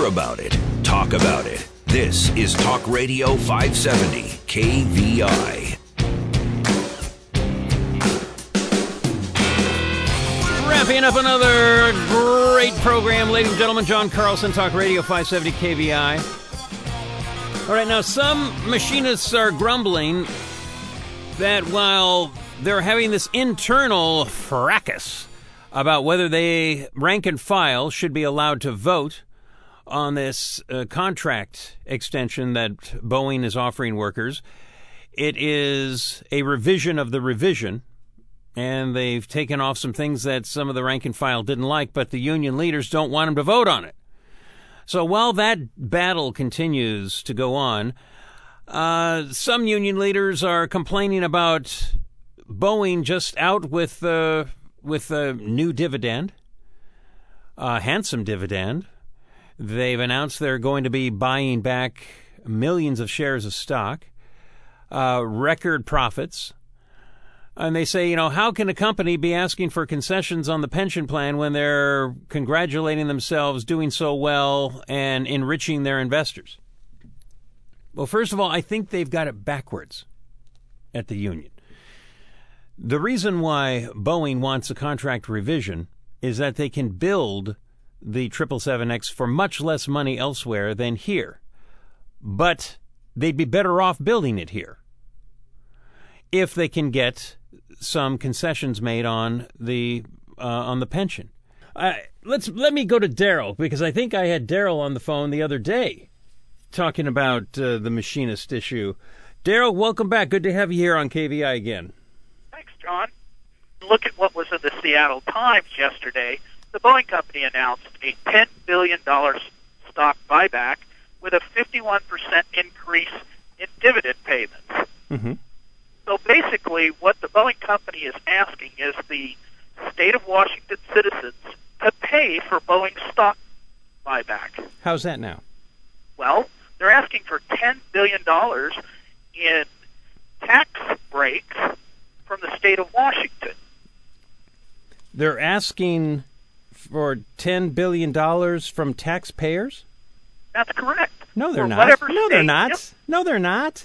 Hear about it. Talk about it. This is Talk Radio 570 KVI. Wrapping up another great program, ladies and gentlemen. John Carlson, Talk Radio 570 KVI. All right, now some machinists are grumbling that while they're having this internal fracas about whether they, rank and file, should be allowed to vote on this contract extension that Boeing is offering workers, it is a revision of the revision. And they've taken off some things that some of the rank and file didn't like, but the union leaders don't want them to vote on it. So while that battle continues to go on, some union leaders are complaining about Boeing just out with a new dividend, a handsome dividend. They've announced they're going to be buying back millions of shares of stock, record profits. And they say, how can a company be asking for concessions on the pension plan when they're congratulating themselves, doing so well, and enriching their investors? Well, first of all, I think they've got it backwards at the union. The reason why Boeing wants a contract revision is that they can build the 777X for much less money elsewhere than here. But they'd be better off building it here if they can get some concessions made on the pension. Let me go to Daryl, because I think I had Daryl on the phone the other day talking about the machinist issue. Daryl, welcome back. Good to have you here on KVI again. Thanks, John. Look at what was in the Seattle Times yesterday. The Boeing company announced a $10 billion stock buyback with a 51% increase in dividend payments. Mm-hmm. So basically, what the Boeing company is asking is the state of Washington citizens to pay for Boeing's stock buyback. How's that now? Well, they're asking for $10 billion in tax breaks from the state of Washington. They're asking for $10 billion from taxpayers? That's correct. No, they're For not. whatever No, they're state- not. Yep. No, they're not.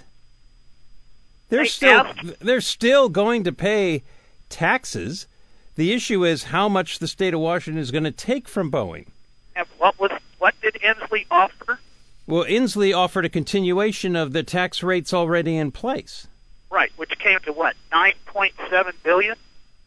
They They're still going to pay taxes. The issue is how much the state of Washington is going to take from Boeing. And what did Inslee offer? Well, Inslee offered a continuation of the tax rates already in place. Right, which came to what, $9.7 billion?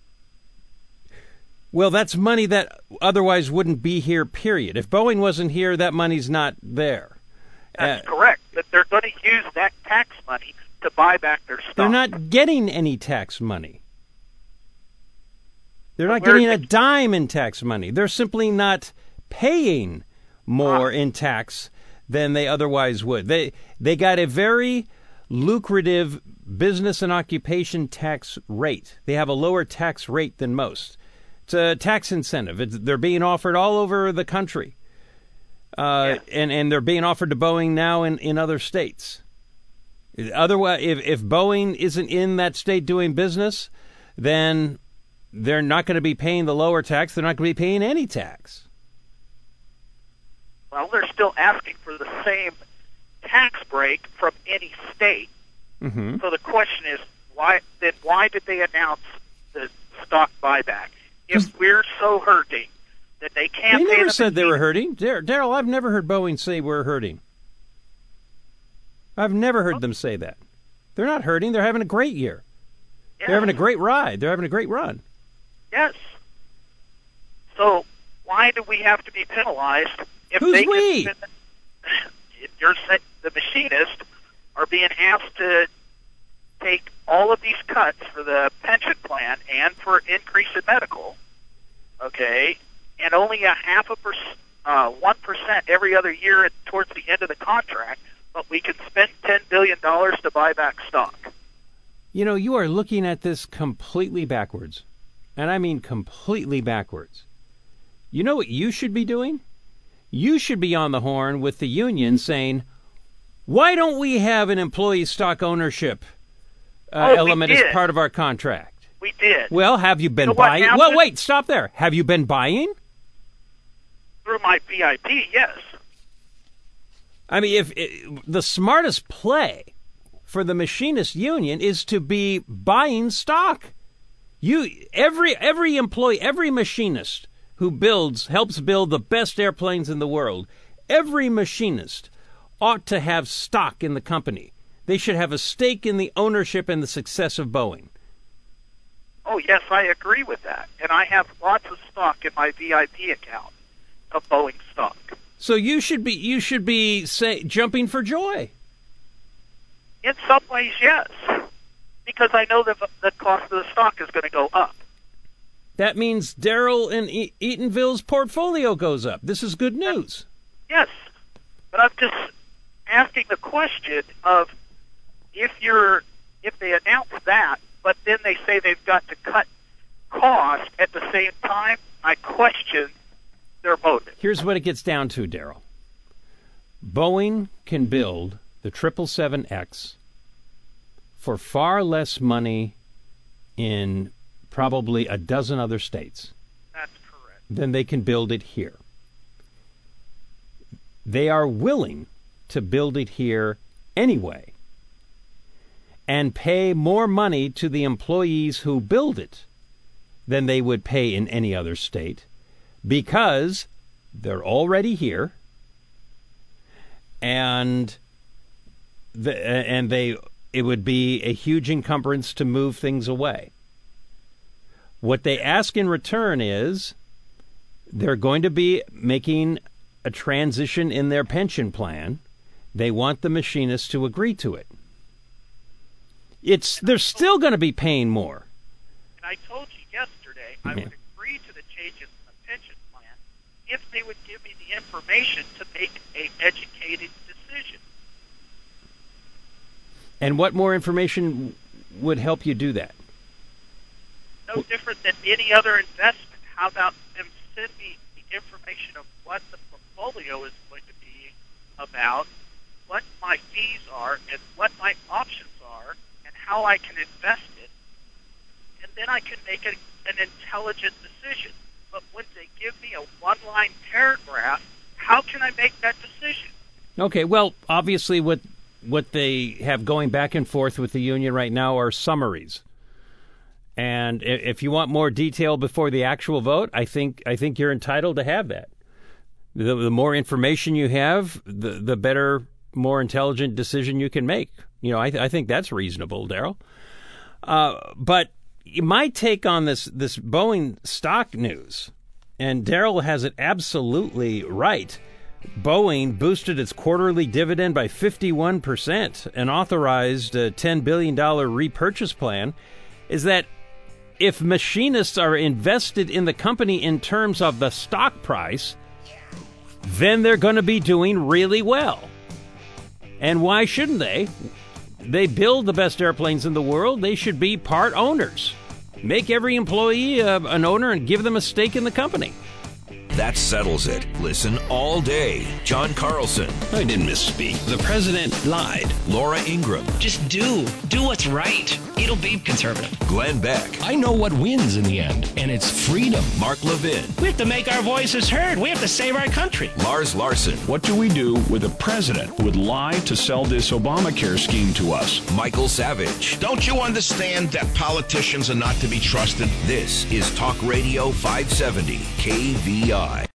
Well, that's money that otherwise wouldn't be here, period. If Boeing wasn't here, that money's not there. That's correct. But they're going to use that tax money to buy back their stock. They're not getting any tax money. They're not getting a dime in tax money. They're simply not paying more in tax than they otherwise would. They got a very lucrative business and occupation tax rate. They have a lower tax rate than most. It's a tax incentive. They're being offered all over the country. And they're being offered to Boeing now in other states. Otherwise, if Boeing isn't in that state doing business, then they're not going to be paying the lower tax. They're not going to be paying any tax. Well, they're still asking for the same tax break from any state. Mm-hmm. So the question is, why did they announce the stock buyback? If we're so hurting that they can't They pay never the said they were machinists- hurting. Daryl, I've never heard Boeing say we're hurting. I've never heard them say that. They're not hurting. They're having a great year. Yes. They're having a great ride. They're having a great run. Yes. So why do we have to be penalized if Who's they we? Can, the machinists are being asked to take all of these cuts for the pension plan and for increase in medical, okay, and only 1% every other year towards the end of the contract, but we can spend $10 billion to buy back stock. You know, you are looking at this completely backwards. And I mean completely backwards. You know what you should be doing? You should be on the horn with the union saying, why don't we have an employee stock ownership element as part of our contract? We did. Well, have you been So what buying? happened? Well, wait, stop there. Have you been buying? Through my VIP, yes. I mean, the smartest play for the machinist union is to be buying stock. Every employee, every machinist who helps build the best airplanes in the world, every machinist ought to have stock in the company. They should have a stake in the ownership and the success of Boeing. Oh, yes, I agree with that. And I have lots of stock in my VIP account of Boeing stock. So you should be jumping for joy. In some ways, yes, because I know the cost of the stock is going to go up. That means Daryl and Eatonville's portfolio goes up. This is good news. Yes, but I'm just asking the question of if they announce that, but then they say they've got to cut costs at the same time, I question their motive. Here's what it gets down to, Daryl. Boeing can build the 777X for far less money in probably a dozen other states. That's correct. Than they can build it here. They are willing to build it here anyway and pay more money to the employees who build it than they would pay in any other state because they're already here and it would be a huge encumbrance to move things away. What they ask in return is they're going to be making a transition in their pension plan. They want the machinists to agree to it. They're still going to be paying more. And I told you yesterday I would agree to the changes in the pension plan if they would give me the information to make an educated decision. And what more information would help you do that? No different than any other investment. How about them send me the information of what the portfolio is going to be about, what my fees are, and what my options are, and how I can invest it, and then I can make an intelligent decision. But when they give me a one-line paragraph, how can I make that decision? Okay, well, obviously what they have going back and forth with the union right now are summaries. And if you want more detail before the actual vote, I think you're entitled to have that. The more information you have, the better, more intelligent decision you can make. You know, I think that's reasonable, Daryl. But my take on this Boeing stock news, and Daryl has it absolutely right. Boeing boosted its quarterly dividend by 51% and authorized a $10 billion repurchase plan, is that if machinists are invested in the company in terms of the stock price, then they're going to be doing really well. And why shouldn't they? They build the best airplanes in the world. They should be part owners. Make every employee an owner and give them a stake in the company. That settles it. Listen all day. John Carlson. I didn't misspeak. The president lied. Laura Ingraham. Just do what's right. It'll be conservative. Glenn Beck. I know what wins in the end, and it's freedom. Mark Levin. We have to make our voices heard. We have to save our country. Lars Larson. What do we do with a president who would lie to sell this Obamacare scheme to us? Michael Savage. Don't you understand that politicians are not to be trusted? This is Talk Radio 570 KVI.